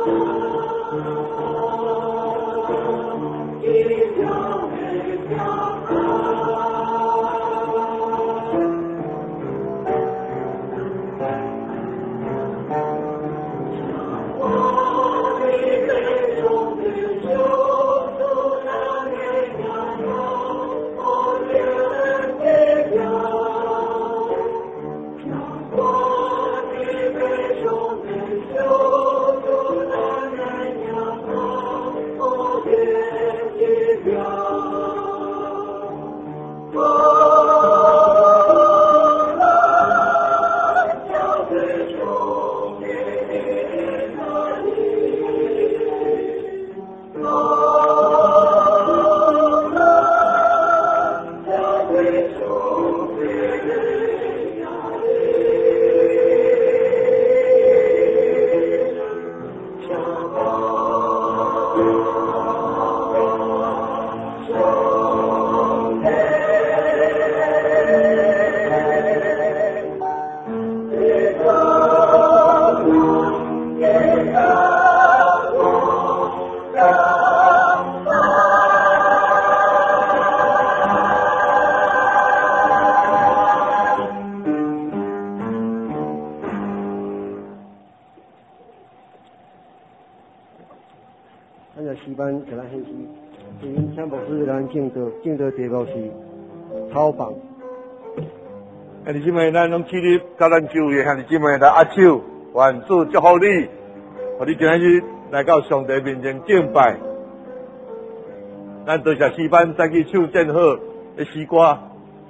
敬的题目是草房。 兄弟姊妹，咱拢起立，甲咱就业兄弟姊妹来握手，愿主祝福你，互你今日来到上帝面前敬拜。咱多谢诗班再去唱正好的诗歌。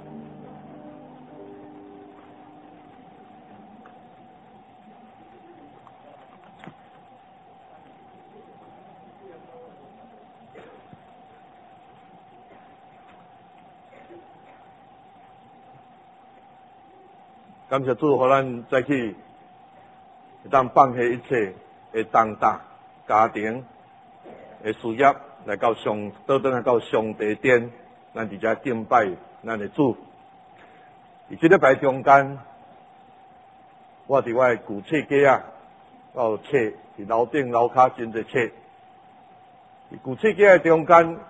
感谢主，互咱再去会当放下一切的重担、家庭的事业，来到倒转来到上帝殿，咱伫遮敬拜咱的主。伫即礼拜中间，我伫我的旧册架啊，我有册伫楼顶楼骹真侪册。伫旧册架的中间，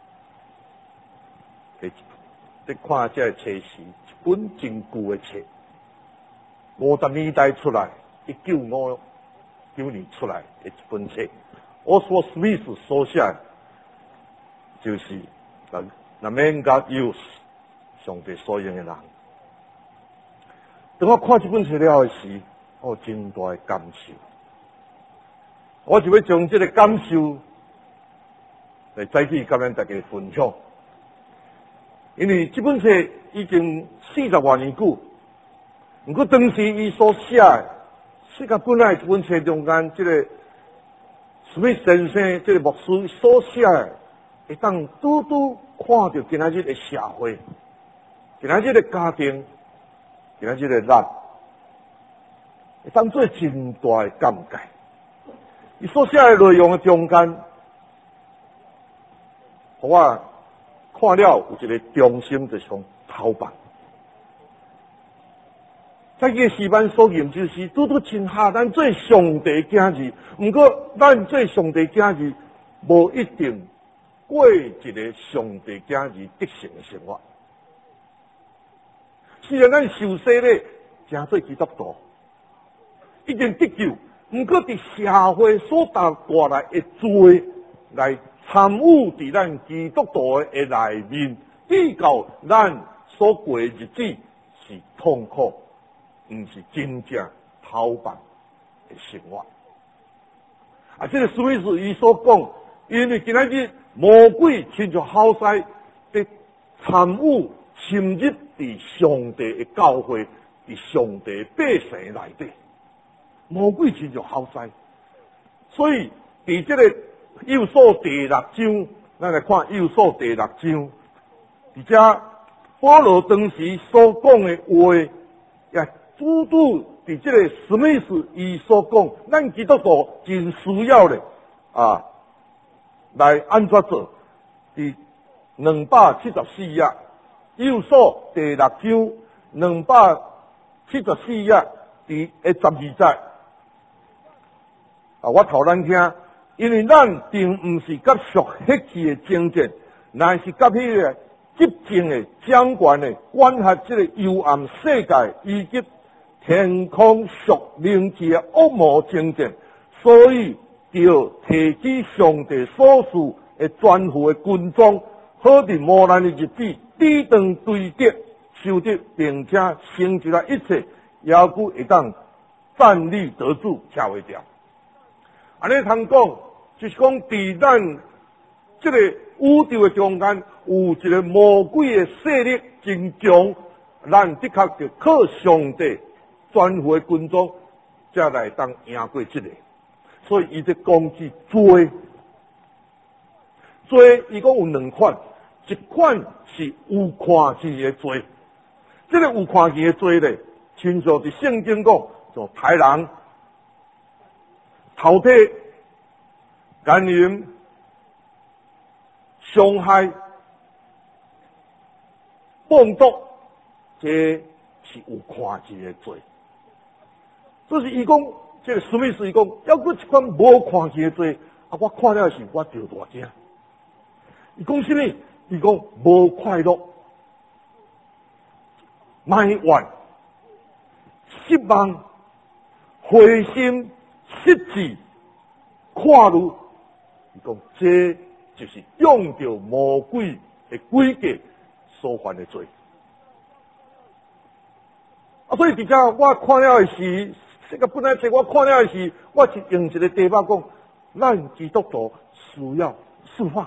在看这册是一本真旧的册。50年代出来，1959年出来的一本册，奥斯沃史密斯所写的，就是《The Man God Used》，上帝所用的人。当我看这本册了的时，我有真大的感受。我就要将这个感受来再去跟咱大家分享，因为这本册已经40多年久。不过当时伊所写的，世界本来这本册中间，这个史密斯先生，这个牧师所写的，会当拄拄看到今仔日的社会，今仔日的家庭，今仔日的咱，会当做真大的感慨。伊所写的内容的中间，互我看了有一个中心，就是讲头版。在这个诗班所言就是拄拄亲下咱做上帝囝儿，不过咱做上帝囝儿无一定过一个上帝囝儿得胜的生活。虽然咱受洗咧，成做基督徒，已经得救，不过伫社会所带来的罪来参与伫咱基督徒的内面，至到咱所过的日子是痛苦。不是真正头版的生活。啊，这个史密斯伊所讲，因为今仔日魔鬼亲像好西在参与侵入伫上帝的教会，伫上帝百姓内底，魔鬼亲像好西。所以伫这个右数第6章，咱来看右数第6章，伫遮保罗当时所讲的话，也拄拄伫这个史密斯伊所讲，咱基督徒真需要咧来安怎做？伫274页，右数第6章274页伫12节我头咱听，因为咱并不是甲属血气的争战，乃是甲迄个执政的掌权的管辖这个幽暗世界以及天空属灵气的恶魔争战，所以要提起上帝所赐的全副的军装，好伫磨难的日子，抵挡对敌，受敌，并且成就了一切，也佫会当站立得住，吃袂掉。安尼通讲，就是讲伫咱这个宇宙的中间，有一个魔鬼的势力真强，咱的确就靠上帝全副的军装，才来当赢过这个。所以伊在讲起罪，伊讲有两款，一款是有看见的罪，这个有看见的罪咧，亲像伫圣经讲，就杀人、偷窃、奸淫、伤害、放毒，这是有看见的罪。所以伊讲，这个什么意思？伊讲，要搁一款无看见的罪，我看了是我着大惊。伊讲什么？伊讲无快乐、埋怨、失望、灰心、失志、看怒。伊讲这就是用着魔鬼的规格所犯的罪。所以伫遮我看了的是，这个本来是我看了的是，我是用一个题目讲，咱基督徒需要释放。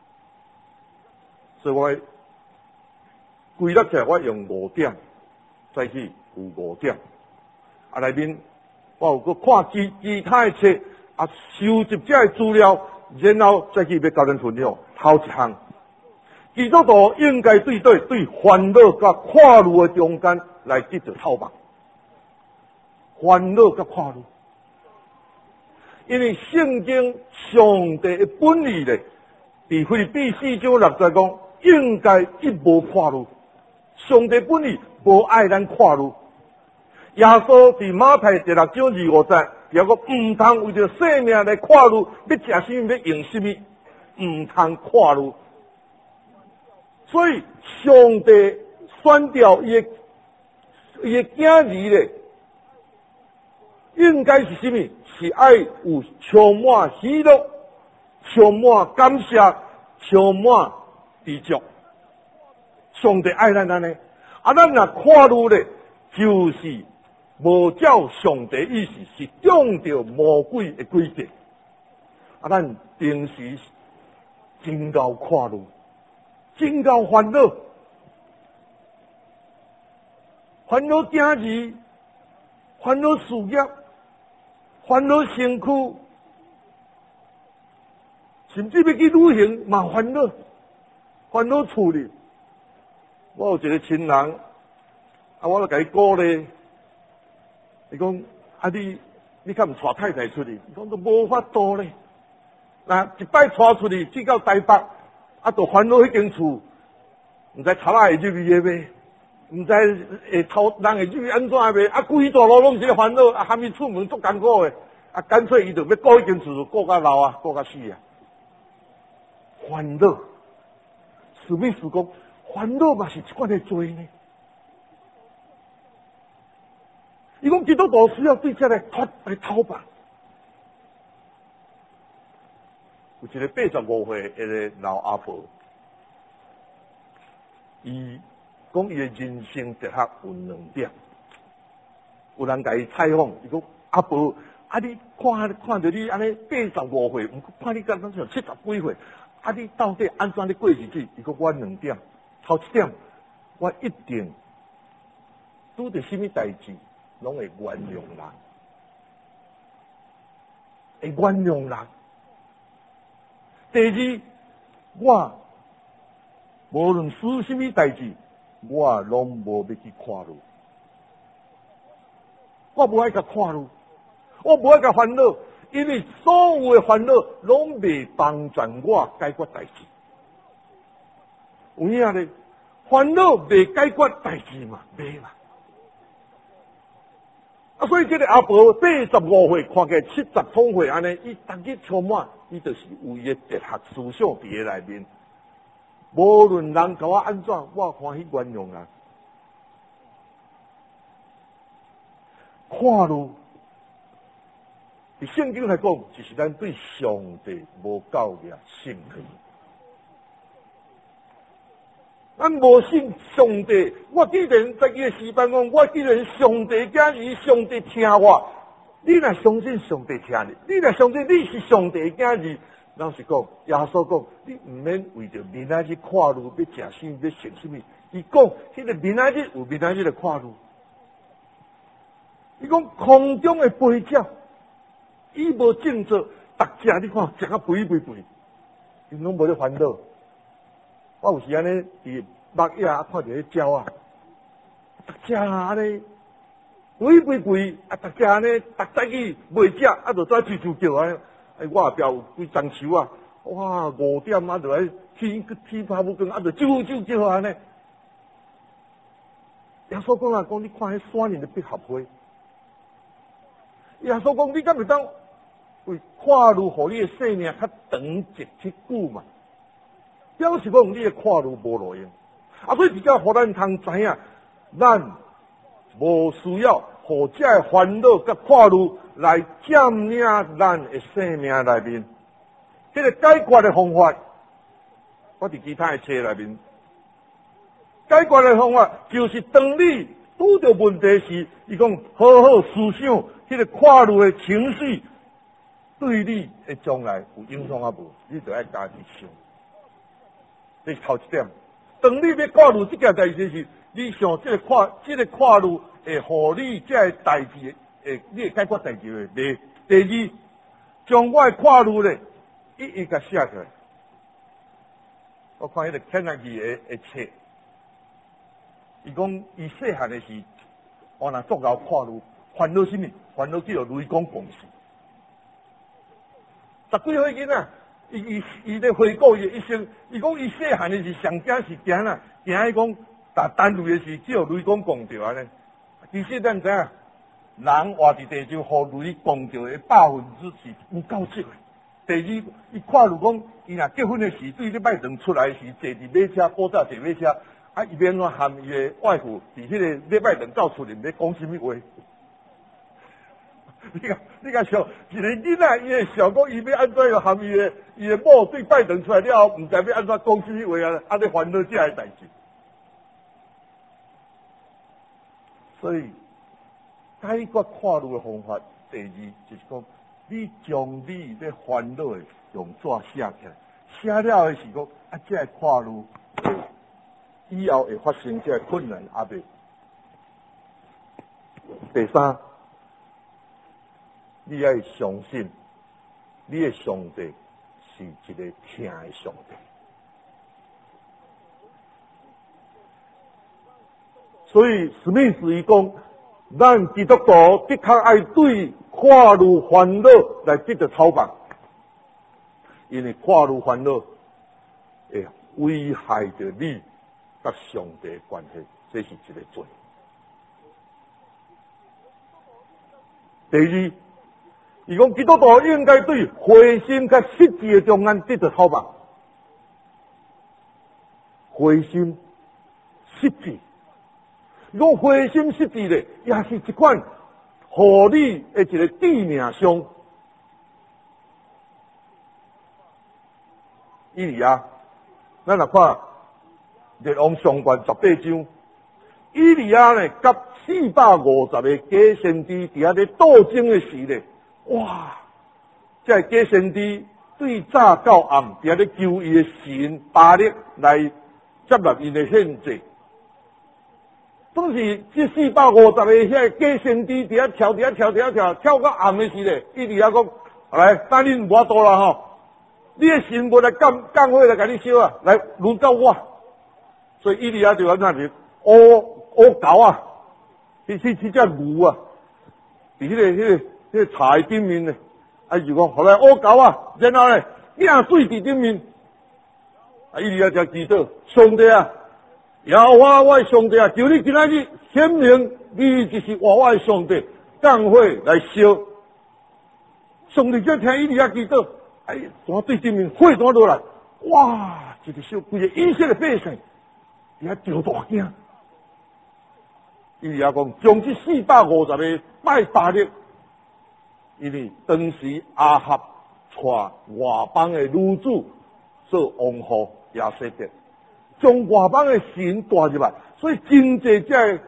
所以我归纳起来，我用5点，再去有5点。内面我有去看其他的册，收集这的资料，然后再去要交咱分享。头一项，基督徒应该对烦恼甲快乐的中间来得到透明。烦恼甲快乐，因为圣经上帝的本意咧，伫腓立比4章6节讲，应该一无快乐。上帝本意无爱咱快乐。耶稣伫马太6章25节也讲，唔通为着生命来快乐，要食什么要用什么，唔通快乐。所以上帝选调伊的囝儿咧，应该是什么？是爱有充满喜乐、充满感谢、充满知足。上帝爱咱安尼，咱若快乐咧，就是无照上帝意思，是中着魔鬼的规则。咱平时真够快乐，真够烦恼，烦恼囝儿，烦恼事业，烦恼身躯，甚至要去旅行嘛烦恼，烦恼处理。我有一个亲人，我就甲伊鼓励，伊讲你敢唔带太太出去？伊讲都无法度咧。一摆带出去，去到台北，就烦恼迄间厝，唔知贼仔会入去袂？唔知会偷人会入去安怎袂？规大路拢是个烦恼，喊伊出门足艰苦诶。干脆伊就要顾迄间厝，顾到老啊，顾到死啊。烦恼，史密斯讲，烦恼嘛是一款的罪呢。伊讲基督徒需要对这来讨白。有一个85岁的老阿婆，伊讲伊的人生哲学有2点。有人甲伊采访，伊讲阿婆，你看到你安尼85岁，看你敢像70几岁，你到底安怎咧过日子？伊讲我2点，头一点，我一定拄着什么代志，拢会原谅人，会原谅人。第二，我无论做什么代志，我拢无要去快乐。我无爱甲快乐，我无爱甲烦恼，因为所有的烦恼拢未帮助我解决代志。有影咧，烦恼未解决代志嘛，未嘛。 所以这个阿婆85岁，看起来70通岁安尼，伊逐日充满，伊就是有伊的哲学思想伫个内面。无论人甲我安怎，我欢喜原谅人。看路，伫圣经来讲，就是咱对上帝无够个兴趣。咱无信上帝，我既然在伊个时班讲，我既然上帝囝儿，上帝听我，你若相信上帝听你若相信你是上帝囝儿，老实讲，耶稣讲，你毋免为着明仔日看路要食啥，要食什么。伊讲，迄个明仔日有明仔日的看路。伊讲空中的飞鸟，伊无种作，逐只你看食啊肥，因拢无咧烦恼。我有时安尼伫木野看到迄鸟啊，逐只安尼肥，啊，逐只安尼，逐早起袂食，啊，就在啾叫安尼。我后壁有几丛树啊，哇，5点啊，就来天拍不光，啊，就啾叫安尼。耶稣讲啊，讲你看迄山林的百合花。耶稣讲，你敢会当为看路，互你的生命较长一久嘛？表示讲你的看路无路用，所以比较互咱通知影，咱无需要互这个烦恼甲看路来占领咱的生命内面。这个解决的方法，我伫其他的册内面，解决的方法就是当你拄到问题时，伊讲好好思想。这个看路的情绪对你的将来有影响啊无？你就要家己想。这是头一点。当你要看路这件代志时，你想这个看路会互你这个代志你会解决代志的。第二，将我的看路咧一一甲写出来。我看迄个肯纳基的册，伊讲伊细汉的时，我若足够看路。烦恼什么？烦恼叫做雷公公事。10几岁囡仔，伊咧回顾伊一生，伊讲伊细汉的是上惊是惊啦，惊伊讲打单位的时叫雷公公着安尼。其实咱知影，人活伫地上，互雷公着的100%是有够少的。第二，伊看路讲，伊若结婚的时，对咧摆堂出来的时，坐伫马车，古早坐马车，伊免怎含伊的外父伫迄个礼拜堂到厝里咧讲什么话？你甲想，一个囡仔伊会想讲，伊要安怎样含伊的某对拜堂出来了后，毋知要安怎讲什么话啊？咧烦恼这个代志。所以解决看路的方法，第二就是讲，你将你咧烦恼的用纸写起来，写了的是讲这个看路以后会发生这个困难阿未。第三。你要相信，你的上帝是一个听的上帝。所以史密斯伊讲，咱基督徒的确爱对看路烦恼来得到操办，因为看路烦恼会危害着你甲上帝的关系，这是一个罪。第二。伊讲基督徒应该对灰心甲失志的中间得到操办。灰心失志，伊讲灰心失志咧，也是一款互你的一个致命伤。伊利亚，咱若看列王上卷18章，伊利亚咧甲450个假先知伫遐咧斗争的时咧。哇！这假先知对早到暗，伫遐咧求伊的神巴力来接纳伊的献祭。当时这450个遐假先知伫遐跳到暗的时咧，伊伫遐讲：来，等恁无多啦吼，你的神无来降火来甲你烧啊，来轮到我。所以伊伫遐就安怎是乌狗啊，去只牛啊，伫迄个柴顶面呢，就讲，后来乌狗啊，然后呢，掟水伫顶面，伊利亚才知道，上帝啊，耶和华我的上帝啊，求你今仔日显明你就是我的上帝， 降火来烧。上帝就听以利亚祈祷，怎对对面火怎落来？哇！一个烧，规个以色列百姓，伊遐着大惊。以利亚讲，将这450个拜巴力，因为当时阿合带外邦的女子做王后亚瑟别，将外邦的神带入来，所以真济这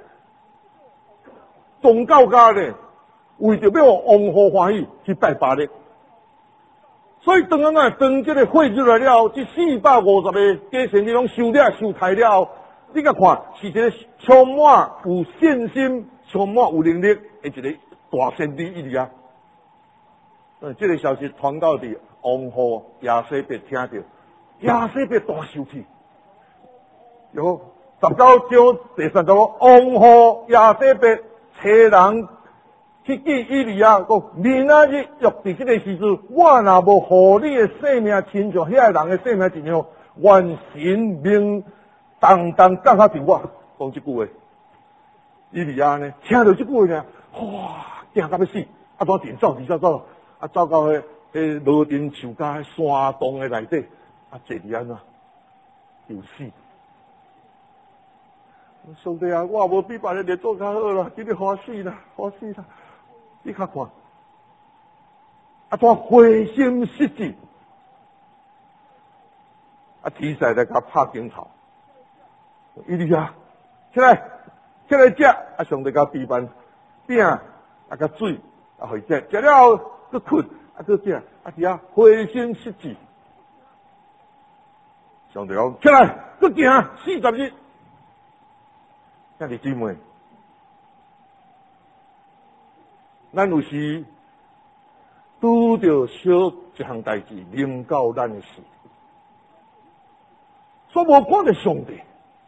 宗教家呢，为着要王后欢喜去拜巴力。所以当这个火入来了后，这450个家神你拢收太了后，你甲看是一个充满有信心、充满有能力的一个大先知以利亚。这个消息传到伫王后亚瑟别听到，亚瑟别大生气。有19章第3节，王后亚瑟别找人去见以利亚，讲明仔日约伫这个时阵，我若无互你的性命亲像遐个人的性命一样，愿神命当降下伫我。讲这句话，以利亚呢听到这句话呢，哇，惊到要死，怎电走走，走到迄罗丁树家山洞的内底，坐伫安怎就死。上帝啊，我无比别人日做较好啦，今日欢喜啦。你较看，怎灰心失志，天使来甲拍惊头，以利亚，起来食，上帝甲备办饼，甲水，互伊食，食了后佫困，佫食，伫遐灰心失志。上帝讲，起来，佫行40日。兄弟姊妹，咱有时拄着小一项代志，临到咱的事，所以无看到上帝，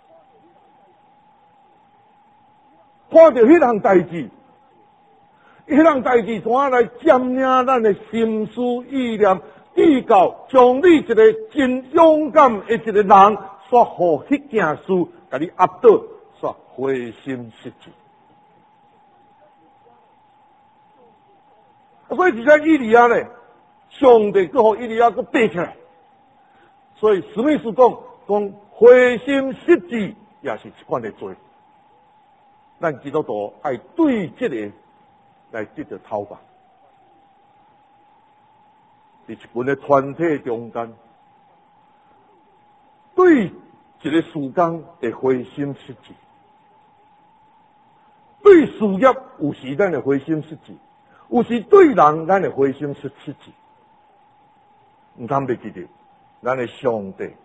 看到迄项代志，怎样来占领咱的心思意念，至到将你一个真勇敢的一个人，煞互迄件事，甲你压倒。灰心失志，所以就像以利亚呢，上帝搁互以利亚搁爬起来。所以史密斯讲灰心失志也是一款的罪。咱基督徒爱对这个来得到讨伐，伫一群的团体中间，对一个事工会灰心失志。对事业有时咱会灰心失志，有时对人咱会灰心失志。唔通袂记得，咱的上帝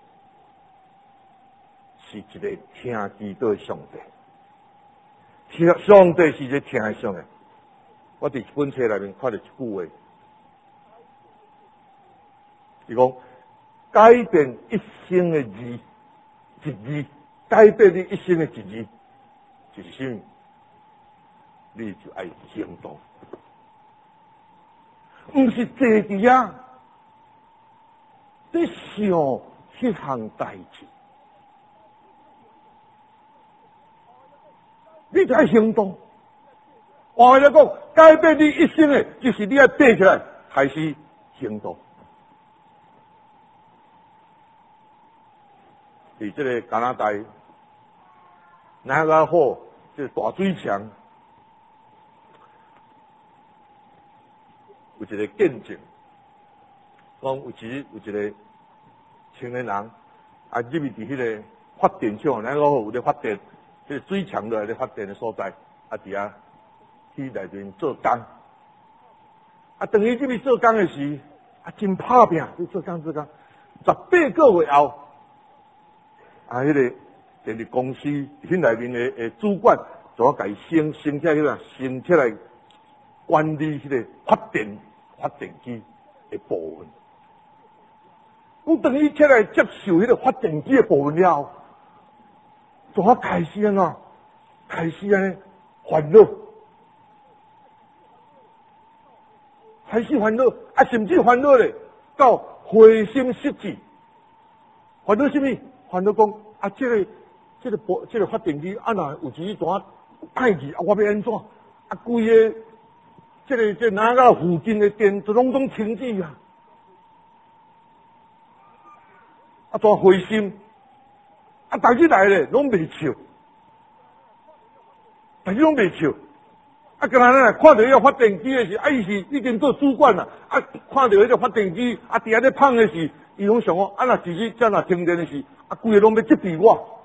是一个听祈祷的上帝，上帝是一个听的上帝。我伫一本册内面看到一句话，伊讲改变一生的字，一字改变你一生的一字，就是什么？你就爱行动，不是坐伫遐在想迄项代志，你就爱行动。换来讲，改变你一生的，就是你要爬起来开始行动。伫这个加拿大南加河这个大水墙。有一个见证，讲有一个青年人入去伫迄个发电厂，咱讲有咧发电，即个水墙落来咧发电的所在，伫遐去内面做工。当伊入去做工的时，真拍拼，去做工。18个月后，迄个电力公司迄内面的主管，就甲伊升起来管理迄个发电机的部分。当伊起来接受迄个发电机的部分了后，就开始安尼烦恼，甚至烦恼咧到灰心失志。烦恼什么？烦恼讲这个发电机若有时怎歹去，我要安怎？规个这哪个附近的店就拢清洗啊，啊，抓灰心，啊，大日来咧拢袂笑，大日拢袂笑，啊，今仔日看到迄个发电机的时，啊，伊是已经做主管啦，啊，看到迄个发电机，啊，伫遐咧放的时，伊拢想讲，啊，若其实遮若停电的时，啊，规个拢要责备我，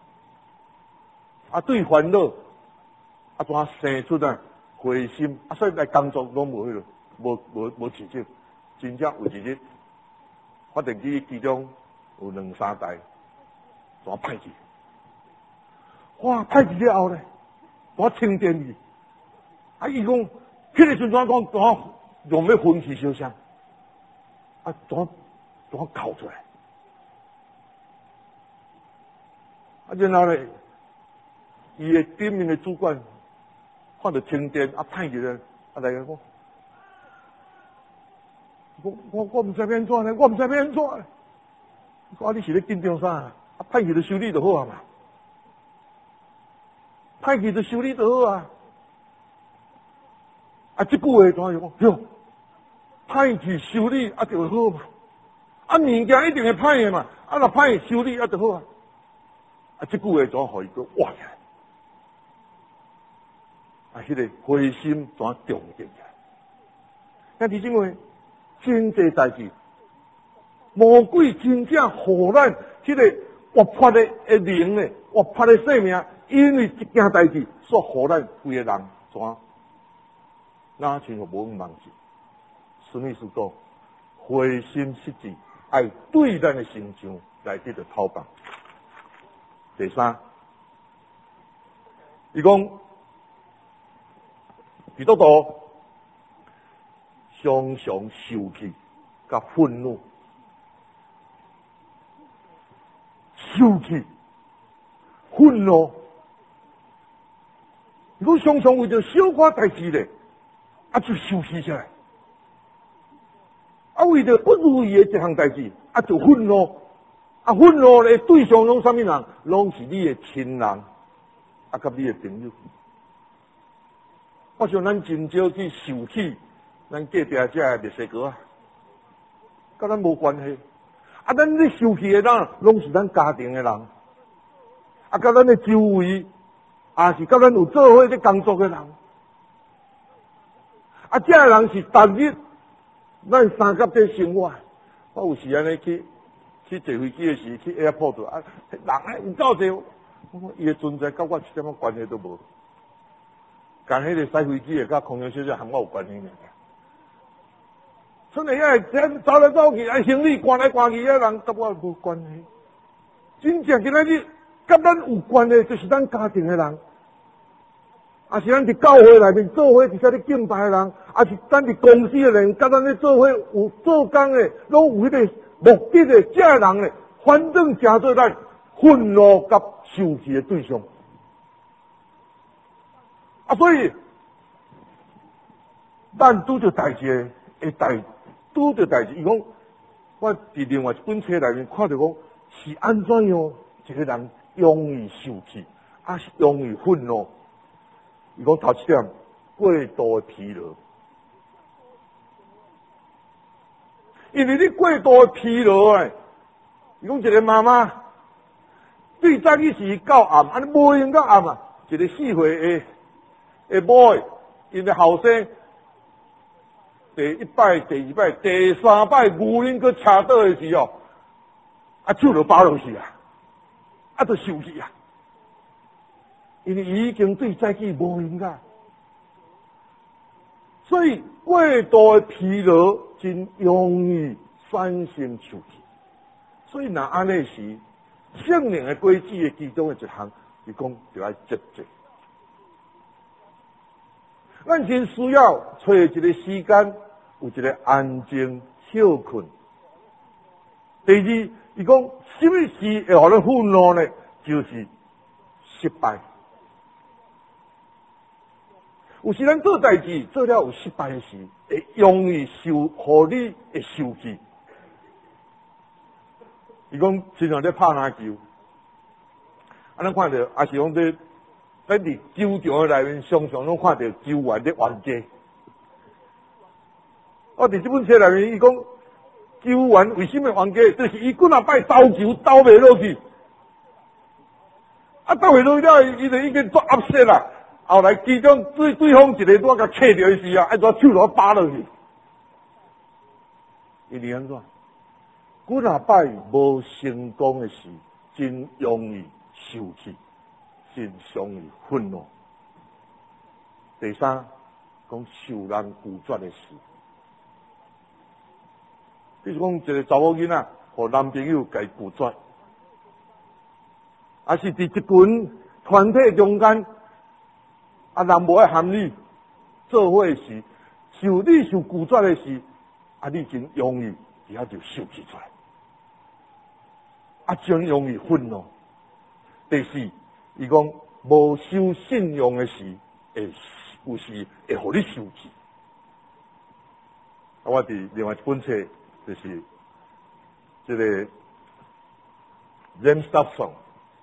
啊，对烦恼，啊，怎生出啊？灰心，啊，所以来工作拢无迄落，无持久，真正有一日，发电机其中有2、3台，怎歹去？哇，歹去了后咧，怎停电去？啊，伊讲，迄个时阵讲怎用要分气烧伤，啊，怎哭出来？啊，然后咧，伊的顶面的主管。看到停电啊，歹去咧，啊来个讲，我唔知要安怎咧，我唔知要安怎咧。我你是咧紧张啥？啊，歹去就修理就好啊嘛，歹去就修理就好啊。啊，这句话怎样讲？哟，歹去修理啊就好嘛。啊，物件一定会歹的嘛，啊若歹去修理啊就好啊。啊，这句话怎样互伊个活起来？啊，迄个灰心怎重定起来？但是因为真济代志，魔鬼真正互咱迄个活泼的灵呢，活泼的生命，因为一件代志，所互咱规个人怎哪像无忘记？什么意思讲？灰心失志，爱对咱的形象来得到讨棒。第三，伊讲。基督徒常常受气、甲愤怒、受气、愤怒。如果常常为着小可代志咧，啊就受气起来；啊为着不如意的一项代志，啊就愤怒。啊愤怒咧对象拢啥物人？拢是你的亲人，啊甲你的朋友。我想咱真少去受气，咱隔壁遮的墨西哥啊，甲咱无关系。啊，咱咧受气的人，拢是咱家庭的人，啊，甲咱的周围，也是甲咱有做伙咧工作的人。啊，这个人是逐日咱三甲在生活。我有时安尼去坐飞机的时，去 airport 啊，人有够济，我讲伊的存在甲我一点仔关系都无。干迄个驶飞机的，甲空中小姐和我有关系呢。所以遐走来走去，啊行李赶来赶去，遐人甲我无关系。真正今仔日甲咱有关系，就是咱家庭的人，啊是咱伫教会内面做伙伫遐咧敬拜的人，啊是咱伫公司的人，甲咱咧做伙有做工的，拢有迄个目的的，这人咧，反正诚做咱愤怒甲受气的对象。啊，所以咱拄着代志拄着代志，伊讲我伫另外一本册内面看到讲是安怎样一个人容易受气，啊是容易愤怒。伊讲头一点，过度的疲劳，因为你过度的疲劳诶，伊讲一个妈妈对早起是到暗，安尼无用到暗啊，一个4岁的某的，因为后生第1摆、第2摆、第3摆牛奶去车倒的时候，啊手就拔落去啊，啊就受气啊，因为伊已经对早起无用噶，所以过度的疲劳真容易产生受气，所以若安尼时，圣灵的规矩的其中的一项，是讲就要节制。咱真需要找一个时间，有一个安静休困。第二，伊讲什么事会互咱愤怒呢？就是失败。有时咱做代志做了有失败的时，会容易互你会受气。伊讲经常咧拍篮球，啊，咱看到也是讲伫咱伫球场内面常常拢看到球员咧冤家， 我伫这本册内面，伊讲球员为什么冤家，就是伊几若摆投球投袂落去，啊投袂落去了，伊就已经做压势啦。后来其中对方一个拄甲切着伊时啊，爱抓手攞扒落去，伊是安怎？几若摆无成功的事，真容易受气，真容易愤怒。第三，讲受人拒绝的事，比如讲一个查某囡仔，和男朋友甲伊拒绝，还是伫一群团体中间，啊人无爱含你做伙的事，受拒绝的事，啊你真容易伫遐就受气出来，啊真容易愤怒。第四，伊讲无守信用的事，会有时会互你受气。啊，我伫另外一本册就是这个 James Dobson，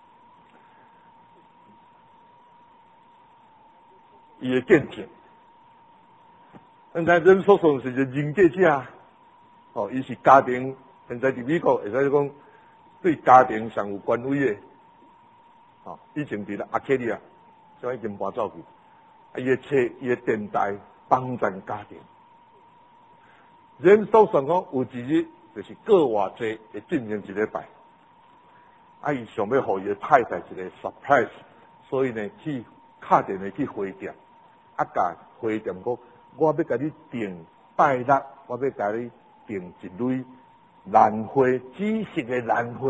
伊的见解。现在 James Dobson 是一个人格者，哦，伊是家庭，现在伫美国会使讲对家庭上有权威的。哦，以前伫阿克利亚，现在已经搬走去。伊的册，伊的电台帮助家庭。James Dobson 讲有一日就是过偌济会进行一礼拜，啊，伊想要互伊的太太一个 surprise， 所以呢去打电话去花店，啊，甲花店讲，我要甲你订拜六，我要甲你订一类兰花，紫色的兰花。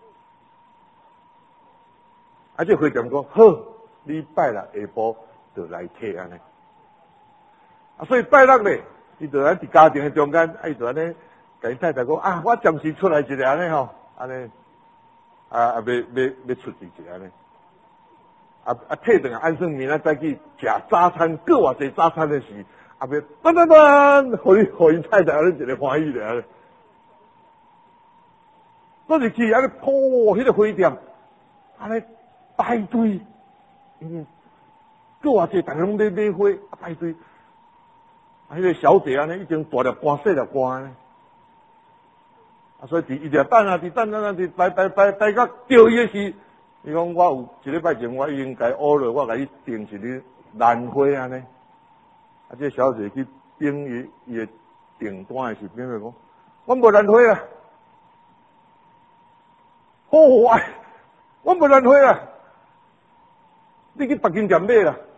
啊，这花店讲好，你拜六下晡就来摕安尼。啊，所以拜六咧，伊就喺伫家庭的中间，啊，伊就安尼，甲伊太太讲啊，我暂时出来一下安尼吼，安尼，要出去一下安尼，摕顿安算明仔再去食早餐，过偌济早餐的时，要噔，互伊太太安尼一个欢喜咧安尼。嗰日去安尼，迄个花店，安尼排队，过偌济大家拢在买花，排队。迄个小姐安尼已经大粒瓜细粒瓜呢，啊，所以伊就等啊，等待到叫伊的时，伊讲我有一礼拜前我已经甲伊学了，我甲伊订一日兰花安尼，啊，这小姐去订伊的订单的时，变做讲我无兰花啊，我无兰花啊，你去别间店买啦。